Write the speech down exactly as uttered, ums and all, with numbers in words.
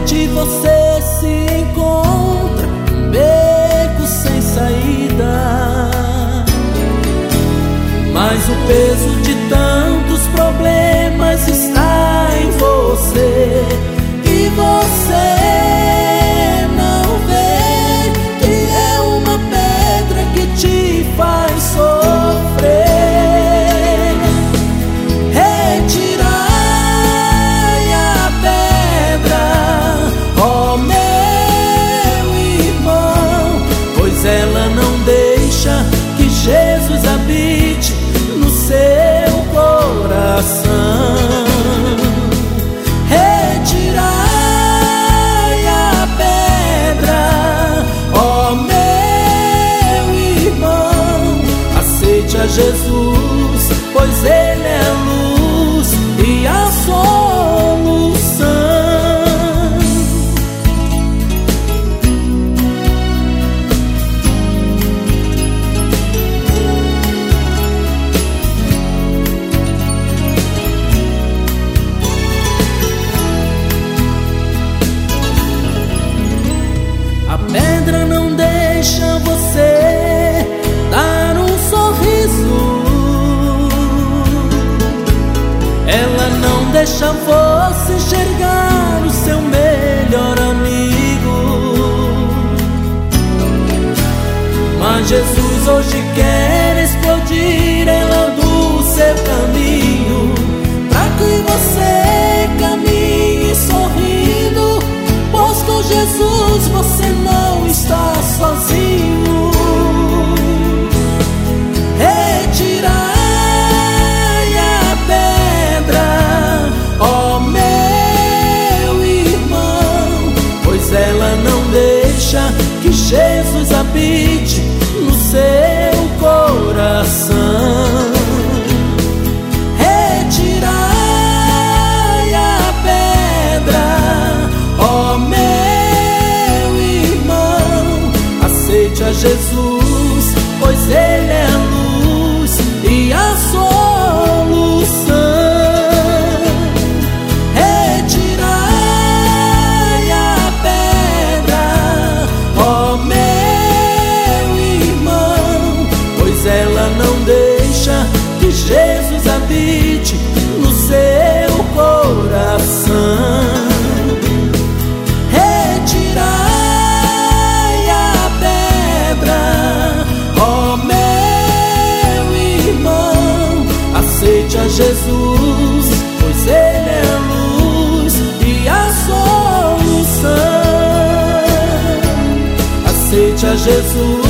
repente você se encontra um beco sem saída, mas o peso de tantos problemas está em você, e você não vê que é uma pedra que te faz sofrer. Retirai a pedra, ó meu irmão, pois ela não deixa que Jesus habite no seu coração. Retirai a pedra, ó meu irmão, aceite a Jesus, pois Ele é a luz e a solução. A pedra não deixa você dar um sorriso, ela não deixa você enxergar o seu melhor amigo. Mas Jesus hoje quer explodir ela do seu caminho, pra que você caminhe sorrindo, pois com Jesus você não está sozinho. Retirai a pedra, ó meu irmão, pois ela não deixa que Jesus habite no seu coração. Retirai a pedra, ó meu irmão, aceite a Jesus, pois Ele é a luz e a solução. Retirai a pedra, ó meu irmão, pois ela não deixa que Jesus habite no seu coração. Retirai a pedra, ó meu irmão, aceite a Jesus, pois Ele é a luz e a solução. Aceite a Jesus,